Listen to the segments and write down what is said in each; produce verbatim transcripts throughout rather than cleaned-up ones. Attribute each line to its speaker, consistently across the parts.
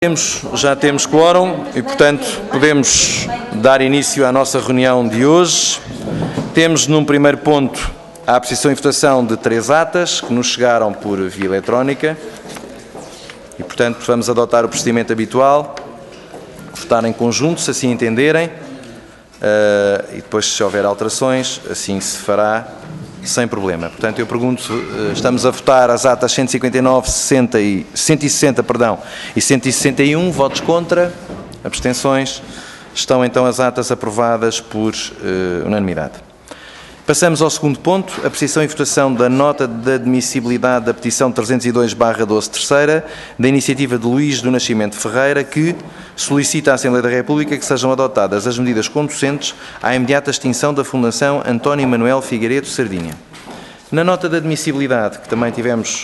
Speaker 1: Temos, já temos quórum e, portanto, podemos dar início à nossa reunião de hoje. Temos, num primeiro ponto, a apreciação e votação de três atas que nos chegaram por via eletrónica e, portanto, vamos adotar o procedimento habitual, votar em conjunto, se assim entenderem, uh, e depois, se houver alterações, assim se fará sem problema. Portanto, eu pergunto, estamos a votar as atas cento e cinquenta e nove, sessenta e, cento e sessenta perdão, e cento e sessenta e um, votos contra, abstenções. Estão então as atas aprovadas por uh, unanimidade. Passamos ao segundo ponto, apreciação e votação da nota de admissibilidade da petição trezentos e dois barra doze terceira, da iniciativa de Luís do Nascimento Ferreira, que solicita à Assembleia da República que sejam adotadas as medidas conducentes à imediata extinção da Fundação António Manuel Figueiredo Sardinha. Na nota de admissibilidade, que também tivemos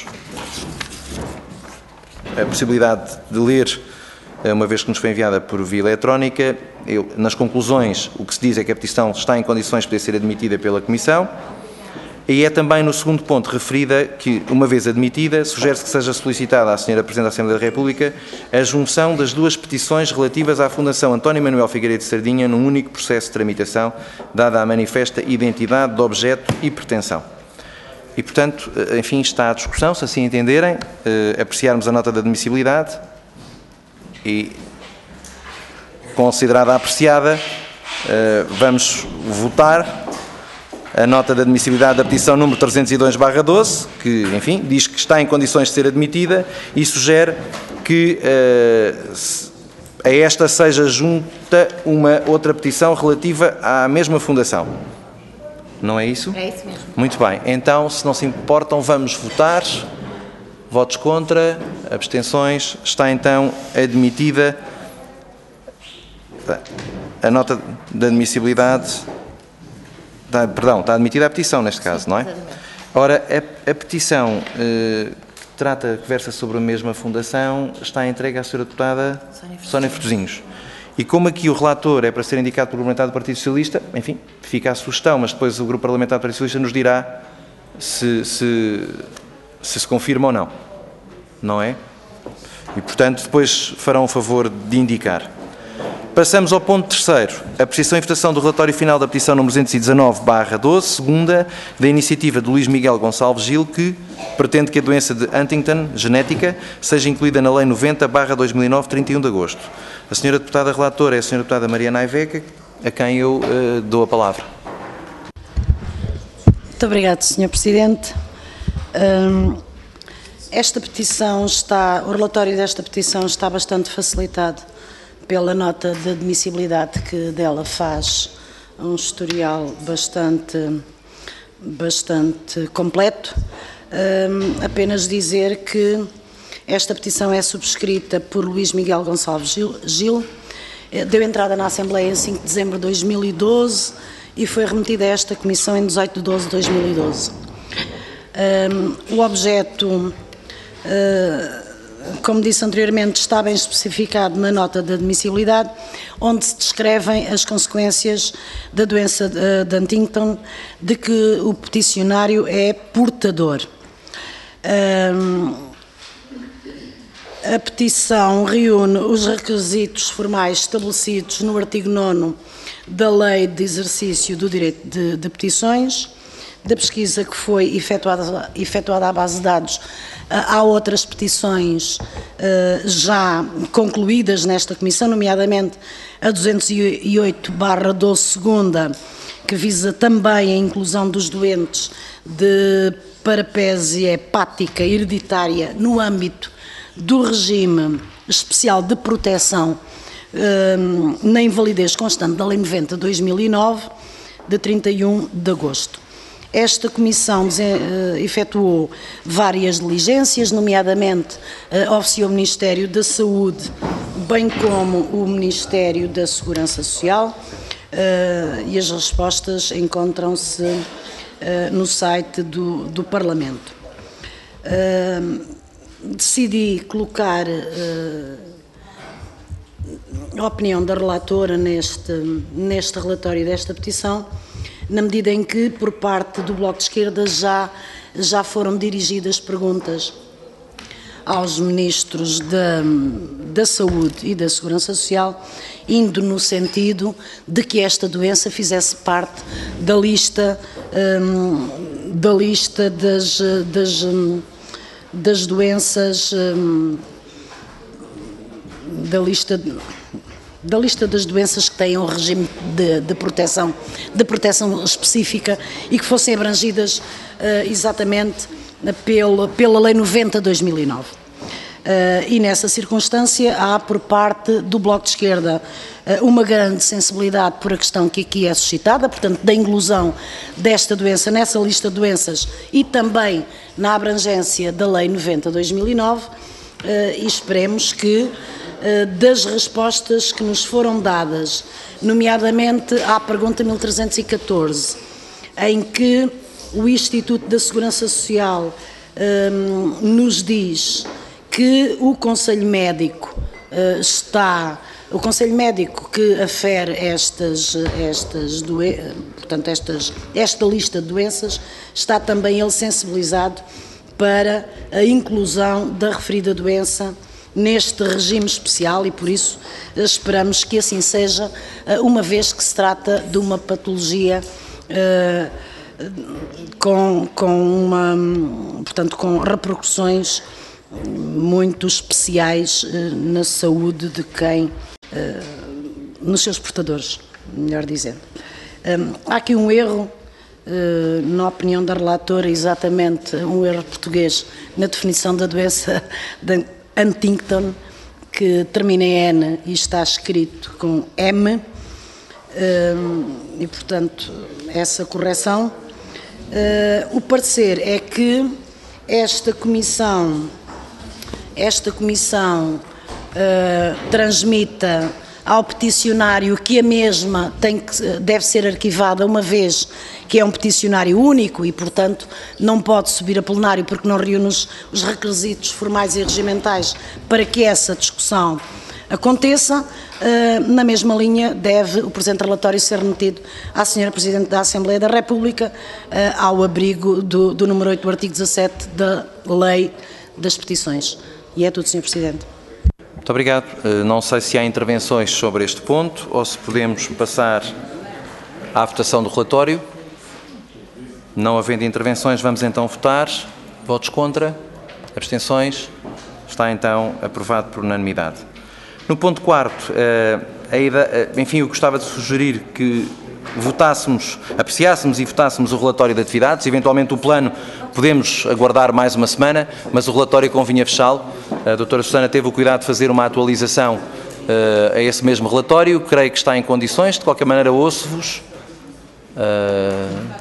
Speaker 1: a possibilidade de ler, uma vez que nos foi enviada por via eletrónica, eu, nas conclusões, o que se diz é que a petição está em condições de poder ser admitida pela Comissão, e é também no segundo ponto referida que, uma vez admitida, sugere-se que seja solicitada à senhora Presidente da Assembleia da República a junção das duas petições relativas à Fundação António Manuel Figueiredo Sardinha num único processo de tramitação, dada a manifesta identidade de objeto e pretensão. E, portanto, enfim, está à discussão, se assim entenderem, eh, apreciarmos a nota de admissibilidade e, considerada apreciada, eh, vamos votar a nota de admissibilidade da petição número trezentos e dois barra doze, que, enfim, diz que está em condições de ser admitida e sugere que eh, a esta seja junta uma outra petição relativa à mesma fundação. Não é isso?
Speaker 2: É isso mesmo.
Speaker 1: Muito bem. Então, se não se importam, vamos votar. Votos contra, abstenções. Está então admitida a nota de admissibilidade. Está, perdão, está admitida a petição neste caso, sim, não é? Exatamente. Ora, a, a petição eh, que trata, que versa sobre a mesma fundação, está entregue à senhora deputada Sónia Frutuzinhos. E como aqui o relator é para ser indicado pelo Grupo Parlamentar do Partido Socialista, enfim, fica a sugestão, mas depois o Grupo Parlamentar do Partido Socialista nos dirá se se, se se confirma ou não, não é? E, portanto, depois farão o favor de indicar. Passamos ao ponto terceiro, a apreciação e votação do relatório final da petição número duzentos e dezanove barra doze, segunda, da iniciativa de Luís Miguel Gonçalves Gil, que pretende que a doença de Huntington, genética, seja incluída na Lei noventa barra dois mil e nove, trinta e um de agosto. A senhora deputada relatora é a senhora deputada Mariana Aiveca, a quem eu uh, dou a palavra.
Speaker 3: Muito obrigado, senhor Presidente. Um, esta petição está, o relatório desta petição está bastante facilitado pela nota de admissibilidade que dela faz um historial bastante, bastante completo. Um, apenas dizer que esta petição é subscrita por Luís Miguel Gonçalves Gil, Gil, deu entrada na Assembleia em cinco de dezembro de dois mil e doze e foi remetida a esta Comissão em dezoito de doze de dois mil e doze. Um, o objeto, uh, como disse anteriormente, está bem especificado na nota de admissibilidade, onde se descrevem as consequências da doença de Huntington, de que o peticionário é portador. Um, a petição reúne os requisitos formais estabelecidos no artigo nono da Lei de Exercício do Direito de, de Petições, da pesquisa que foi efetuada, efetuada à base de dados. Há outras petições uh, já concluídas nesta Comissão, nomeadamente a duzentos e oito barra doze segunda, que visa também a inclusão dos doentes de paraplégia hepática hereditária no âmbito do regime especial de proteção uh, na invalidez constante da Lei noventa de dois mil e nove, de trinta e um de agosto. Esta Comissão efetuou várias diligências, nomeadamente oficiou o Ministério da Saúde, bem como o Ministério da Segurança Social, e as respostas encontram-se no site do, do Parlamento. Decidi colocar a opinião da relatora neste, neste relatório desta petição, na medida em que, por parte do Bloco de Esquerda, já, já foram dirigidas perguntas aos Ministros da, da Saúde e da Segurança Social, indo no sentido de que esta doença fizesse parte da lista, um, da lista das, das, das doenças, um, da lista... da lista das doenças que têm um regime de, de, proteção, de proteção específica e que fossem abrangidas uh, exatamente pela, pela Lei noventa de dois mil e nove. Uh, e nessa circunstância há por parte do Bloco de Esquerda uh, uma grande sensibilidade por a questão que aqui é suscitada, portanto da inclusão desta doença nessa lista de doenças e também na abrangência da Lei noventa de dois mil e nove, uh, e esperemos que das respostas que nos foram dadas, nomeadamente à pergunta mil trezentos e catorze, em que o Instituto da Segurança Social um, nos diz que o Conselho Médico uh, está, o Conselho Médico que afere estas, estas doenças, portanto estas, esta lista de doenças, está também ele sensibilizado para a inclusão da referida doença neste regime especial e, por isso, esperamos que assim seja, uma vez que se trata de uma patologia uh, com, com, uma, portanto, com repercussões muito especiais uh, na saúde de quem, uh, nos seus portadores, melhor dizendo. Um, há aqui um erro, uh, na opinião da relatora, exatamente um erro português na definição da doença da Huntington, que termina em N e está escrito com M, e portanto essa correção. O parecer é que esta comissão, esta comissão transmita ao peticionário que a mesma tem que, deve ser arquivada, uma vez que é um peticionário único e, portanto, não pode subir a plenário porque não reúne os, os requisitos formais e regimentais para que essa discussão aconteça. Uh, na mesma linha, deve o presente relatório ser remetido à senhora Presidente da Assembleia da República, uh, ao abrigo do, do número oito do artigo dezassete da Lei das Petições. E é tudo, senhor Presidente.
Speaker 1: Muito obrigado. Não sei se há intervenções sobre este ponto ou se podemos passar à votação do relatório. Não havendo intervenções, vamos então votar. Votos contra? Abstenções? Está então aprovado por unanimidade. No ponto quarto, enfim, eu gostava de sugerir que votássemos, apreciássemos e votássemos o relatório de atividades. Eventualmente o plano podemos aguardar mais uma semana, mas o relatório convinha fechá-lo. A doutora Susana teve o cuidado de fazer uma atualização uh, a esse mesmo relatório. Creio que está em condições. De qualquer maneira, ouço-vos. Uh,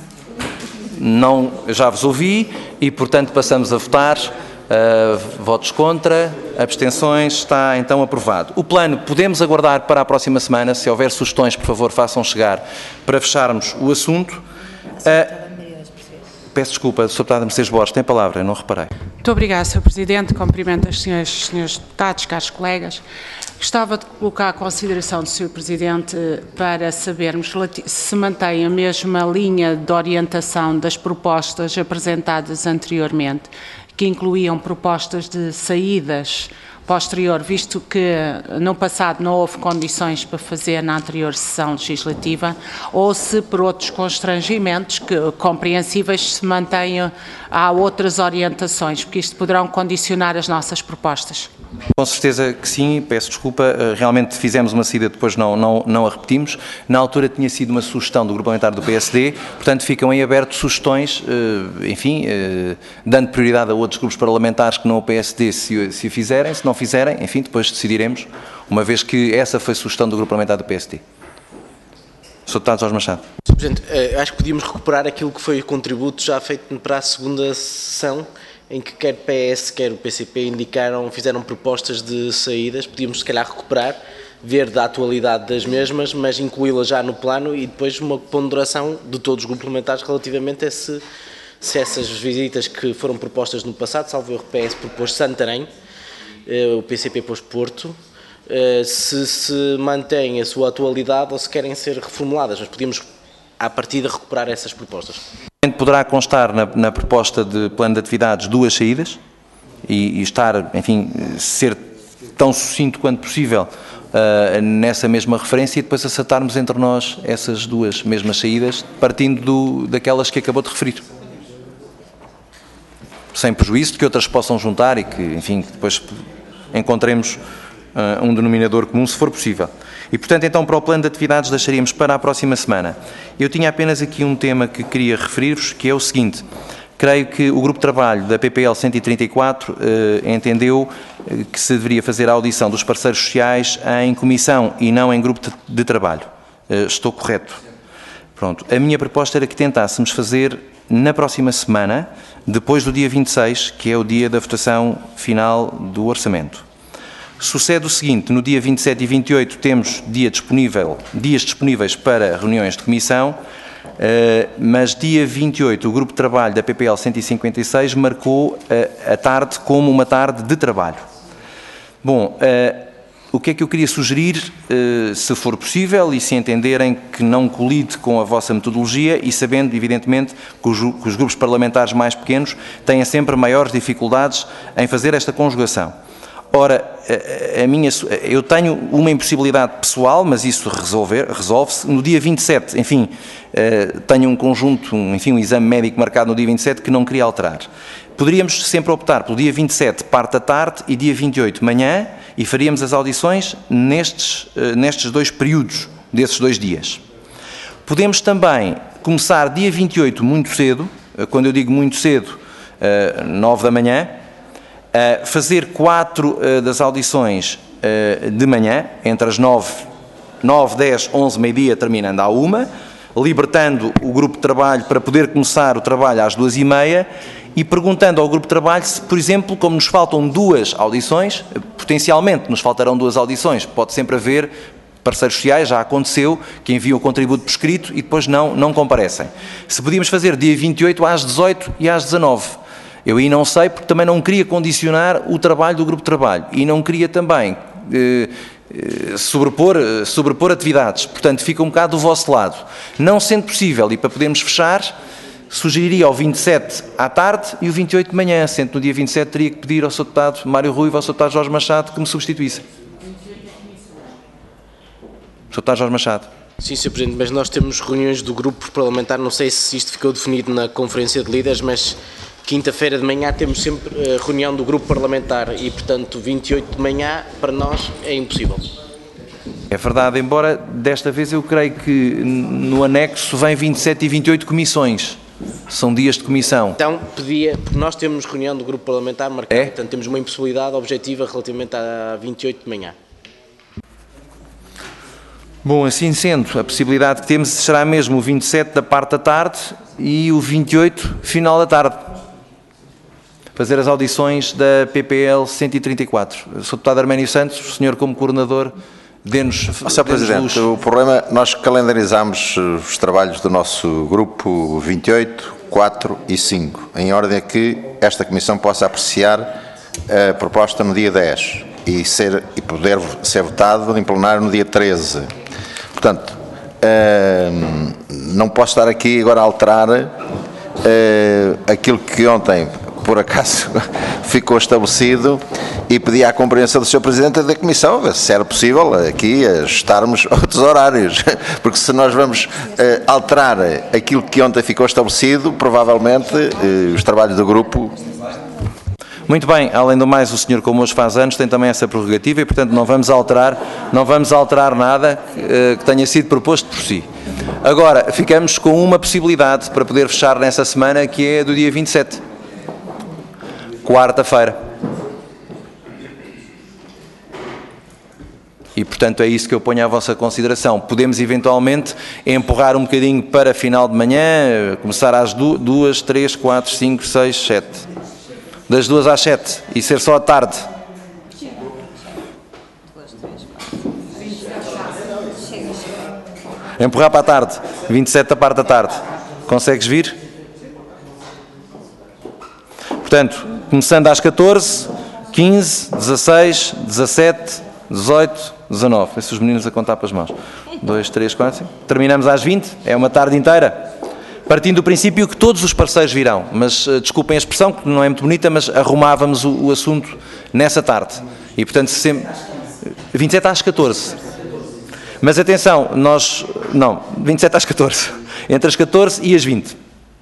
Speaker 1: não, já vos ouvi e, portanto, passamos a votar. Uh, votos contra, abstenções, está então aprovado. O plano podemos aguardar para a próxima semana. Se houver sugestões, por favor, façam chegar para fecharmos o assunto. Uh, peço desculpa, senhor Deputado Mercedes Borges, tem a palavra, eu não reparei.
Speaker 2: Muito obrigada, senhor Presidente. Cumprimento as senhoras e senhores deputados, caros colegas. Gostava de colocar a consideração do senhor Presidente para sabermos se mantém a mesma linha de orientação das propostas apresentadas anteriormente, que incluíam propostas de saídas posterior, visto que no passado não houve condições para fazer na anterior sessão legislativa, ou se por outros constrangimentos que, compreensíveis se mantenham, há outras orientações, porque isto poderão condicionar as nossas propostas.
Speaker 1: Com certeza que sim, peço desculpa, realmente fizemos uma saída, depois não, não, não a repetimos. Na altura tinha sido uma sugestão do Grupo Parlamentar do P S D, portanto ficam em aberto sugestões, enfim, dando prioridade a outros grupos parlamentares que não o P S D se, se o fizerem, se não fizerem, enfim, depois decidiremos, uma vez que essa foi a sugestão do Grupo Parlamentar do P S D. senhor Deputado Jorge Machado.
Speaker 4: senhor Presidente, acho que podíamos recuperar aquilo que foi o contributo já feito para a segunda sessão, em que quer o P S, quer o P C P indicaram, fizeram propostas de saídas. Podíamos se calhar recuperar, ver da atualidade das mesmas, mas incluí-las já no plano e depois uma ponderação de todos os grupos parlamentares relativamente a se, se essas visitas que foram propostas no passado, salvo o P S propôs Santarém, o P C P pôs Porto, se se mantém a sua atualidade ou se querem ser reformuladas, mas podíamos à partida recuperar essas propostas.
Speaker 1: Poderá constar na, na proposta de plano de atividades duas saídas, e, e estar, enfim, ser tão sucinto quanto possível uh, nessa mesma referência e depois acertarmos entre nós essas duas mesmas saídas, partindo do, daquelas que acabou de referir. Sem prejuízo de que outras possam juntar e que, enfim, que depois encontremos uh, um denominador comum, se for possível. E, portanto, então, para o plano de atividades deixaríamos para a próxima semana. Eu tinha apenas aqui um tema que queria referir-vos, que é o seguinte. Creio que o Grupo de Trabalho da P P L cento e trinta e quatro eh, entendeu que se deveria fazer a audição dos parceiros sociais em comissão e não em grupo de, de trabalho. Eh, estou correto? Pronto. A minha proposta era que tentássemos fazer na próxima semana, depois do dia vinte e seis, que é o dia da votação final do orçamento. Sucede o seguinte, no dia vinte e sete e vinte e oito temos dia disponível, dias disponíveis para reuniões de comissão, Uh, mas dia vinte e oito o Grupo de Trabalho da P P L cento e cinquenta e seis marcou uh, a tarde como uma tarde de trabalho. Bom, uh, o que é que eu queria sugerir, uh, se for possível e se entenderem que não colide com a vossa metodologia e sabendo, evidentemente, que os, que os grupos parlamentares mais pequenos têm sempre maiores dificuldades em fazer esta conjugação. Ora, a, a minha, eu tenho uma impossibilidade pessoal, mas isso resolver, resolve-se. No dia vinte e sete, enfim, uh, tenho um conjunto, um, enfim, um exame médico marcado no dia vinte e sete que não queria alterar. Poderíamos sempre optar pelo dia vinte e sete, parte da tarde, e dia vinte e oito, manhã, e faríamos as audições nestes, uh, nestes dois períodos, desses dois dias. Podemos também começar dia vinte e oito muito cedo, uh, quando eu digo muito cedo, uh, nove da manhã, Uh, fazer quatro uh, das audições uh, de manhã, entre as nove, nove, dez, onze, meio-dia, terminando à uma, libertando o grupo de trabalho para poder começar o trabalho às duas e meia e perguntando ao grupo de trabalho se, por exemplo, como nos faltam duas audições, potencialmente nos faltarão duas audições, pode sempre haver parceiros sociais, já aconteceu, que enviam o contributo por escrito e depois não, não comparecem. Se podíamos fazer dia vinte e oito às dezoito e às dezanove. Eu aí não sei, porque também não queria condicionar o trabalho do grupo de trabalho e não queria também eh, eh, sobrepor, eh, sobrepor atividades. Portanto, fica um bocado do vosso lado. Não sendo possível, e para podermos fechar, sugeriria ao vinte e sete à tarde e o vinte e oito de manhã, sendo que no dia vinte e sete teria que pedir ao senhor Deputado Mário Ruivo e ao senhor Deputado Jorge Machado que me substituíssem. senhor Deputado Jorge Machado.
Speaker 4: Sim, senhor Presidente, mas nós temos reuniões do grupo parlamentar, não sei se isto ficou definido na Conferência de Líderes, mas quinta-feira de manhã temos sempre a reunião do grupo parlamentar e, portanto, vinte e oito de manhã, para nós, é impossível.
Speaker 1: É verdade, embora desta vez eu creio que no anexo vem vinte e sete e vinte e oito comissões. São dias de comissão.
Speaker 4: Então, pedia, porque nós temos reunião do grupo parlamentar marcada,
Speaker 1: é?
Speaker 4: Portanto, temos uma impossibilidade objetiva relativamente a vinte e oito de manhã.
Speaker 1: Bom, assim sendo, a possibilidade que temos será mesmo o vinte e sete da parte da tarde e o vinte e oito final da tarde. Fazer as audições da P P L cento e trinta e quatro. senhor Deputado Arménio Santos, o senhor como coordenador, dê-nos
Speaker 5: oh, senhor Presidente, o problema, nós calendarizamos os trabalhos do nosso grupo vinte e oito, quatro e cinco, em ordem a que esta Comissão possa apreciar a proposta no dia dez e, ser, e poder ser votado em plenário no dia treze. Portanto, hum, não posso estar aqui agora a alterar hum, aquilo que ontem, por acaso, ficou estabelecido e pedi à compreensão do senhor Presidente da Comissão, se era possível aqui ajustarmos outros horários, porque se nós vamos uh, alterar aquilo que ontem ficou estabelecido, provavelmente uh, os trabalhos do grupo...
Speaker 1: Muito bem, além do mais, o senhor, como hoje faz anos, tem também essa prerrogativa e, portanto, não vamos alterar, não vamos alterar nada uh, que tenha sido proposto por si. Agora, ficamos com uma possibilidade para poder fechar nessa semana, que é do dia vinte e sete. Quarta-feira. E, portanto, é isso que eu ponho à vossa consideração. Podemos, eventualmente, empurrar um bocadinho para final de manhã, começar às duas, três, quatro, cinco, seis, sete. Das duas às sete. E ser só à tarde. Empurrar para a tarde. vinte e sete da parte da tarde. Consegues vir? Portanto, começando às catorze, quinze, dezasseis, dezassete, dezoito, dezanove. Esses os meninos a contar para as mãos. dois, três, quatro, cinco. Terminamos às vinte. É uma tarde inteira. partindo do princípio que todos os parceiros virão, mas uh, desculpem a expressão, que não é muito bonita, mas arrumávamos o, o assunto nessa tarde. E, portanto, sempre... vinte e sete às catorze. Mas atenção, nós... Não, vinte e sete às catorze. Entre as catorze e as vinte.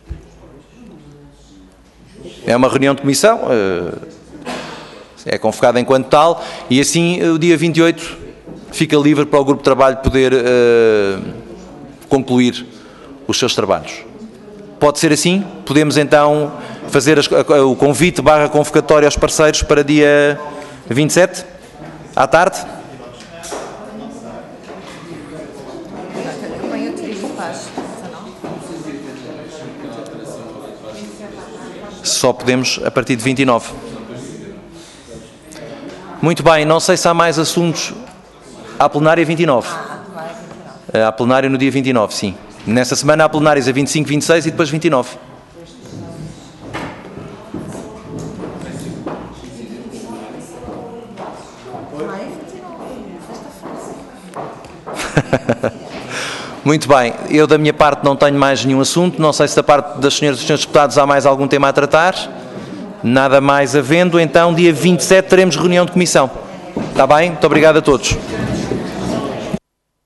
Speaker 1: É uma reunião de comissão, uh, é convocada enquanto tal, e assim o dia vinte e oito fica livre para o grupo de trabalho poder uh, concluir os seus trabalhos. Pode ser assim? Podemos então fazer as, o convite barra convocatória aos parceiros para dia vinte e sete, à tarde? Só podemos a partir de vinte e nove. Muito bem, não sei se há mais assuntos. À plenária vinte e nove. À plenária no dia vinte e nove, sim. Nessa semana há plenárias a vinte e cinco, vinte e seis e depois vinte e nove. Muito bem, eu da minha parte não tenho mais nenhum assunto, não sei se da parte das senhoras e dos senhores deputados há mais algum tema a tratar. Nada mais havendo, então dia vinte e sete teremos reunião de comissão. Está bem? Muito obrigado a todos.